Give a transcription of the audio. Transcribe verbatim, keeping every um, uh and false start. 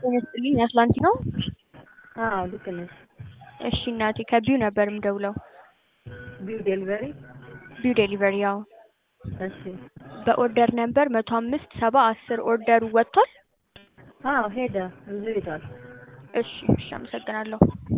ተነስተልኝ አትላንቲ ነው? አዎ ልክ ነሽ። እሺ እናቴ ከቢው ነበር የምደውለው። ቢው ዴሊቨሪ? ቢው ዴሊቨሪ ያው። እሺ በኦርደር ነበር መቶ አምስት ሰባ አስር ኦርደሩ ወጥቷል? አዎ ሄደ እዚህ ሄዷል። እሺ እሺ አመሰግናለሁ።